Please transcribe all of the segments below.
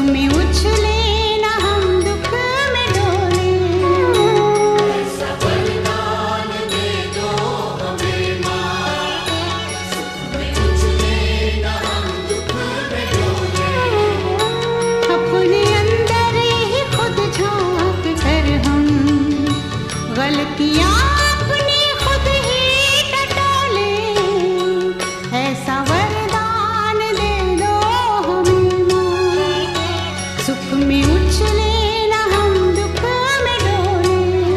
में उछले न हम दुख में डोले। ऐसा वरदान दे दो हमें माँ, सुख में उछले न हम दुख में डोले। अपने अंदर ही खुद झांक कर हम गलतियाँ अपनी खुद ही टटोले। ऐसा वरदान दे दो हमें माँ, सुख में उछले न हम दुख में डोले।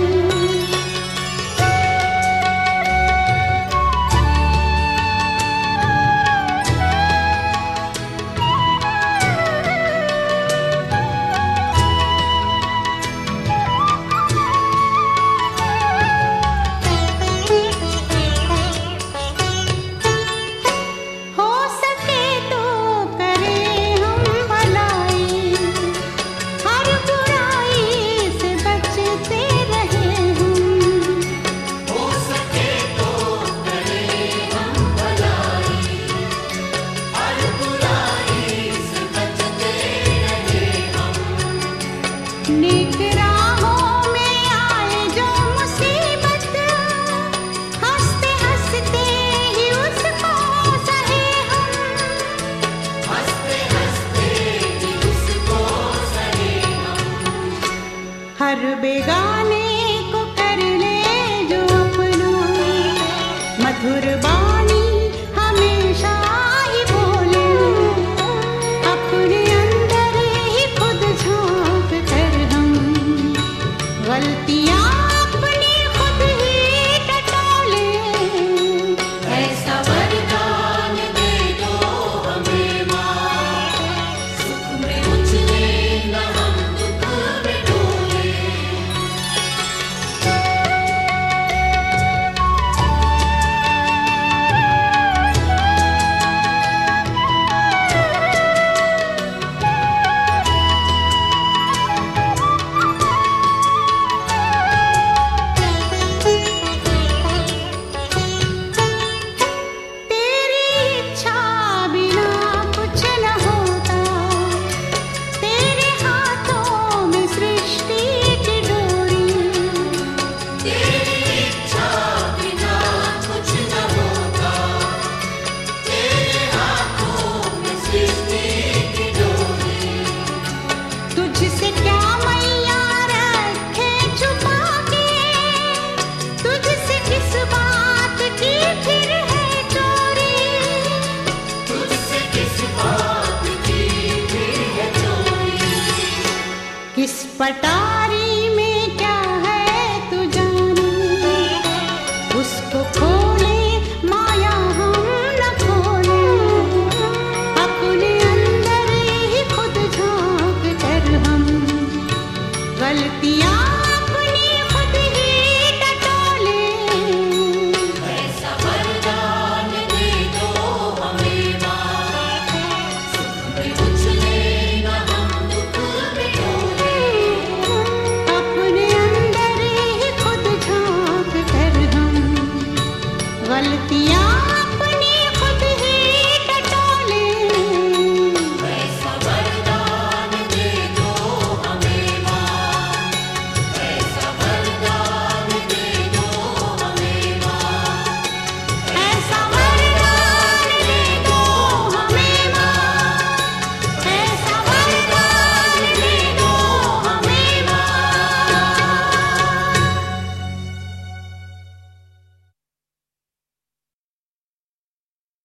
हो सके तो करें हम भलाई, हर बुराई से बचते रहे हम। हो सके तो करें हम भलाई, हर बुराई से बचते रहे हम। नेक राहों में आए जो मुसीबत, हंसते हंसते ही उसको सहे हम। हंसते हंसते ही उसको सहे हम। हर बेगाने को कर ले जो अपना, मधुर बानी हमेशा ही बोले। अपने अंदर ही खुद झांक कर हम गलतियाँ अपनी खुद ही टटोले। ऐसा वरदान दे दो हमें माँ, सुख में उछले न हम दुख में डोले। तेरी इच्छा बिना कुछ न होता, तेरे हाथों में सृष्टि की डोरी। तेरी इच्छा बिना कुछ न होता, तेरे हाथों में सृष्टि की डोरी। तुझसे क्या मैया रखे छुपा के, तुझसे किस बात की फिर है चोरी। तुझसे किस बात की फिर है चोरी। किस पटारी में क्या है तू जाने, उसको खोले माया हम न खोले। अपने अंदर ही खुद झांक कर हम गलतियाँ अपनी खुद ही टटोले। ऐसा वरदान दे दो हमें माँ, सुख में उछले न हम दुख में डोले। अपने अंदर ही खुद झांक कर हम गलतियाँ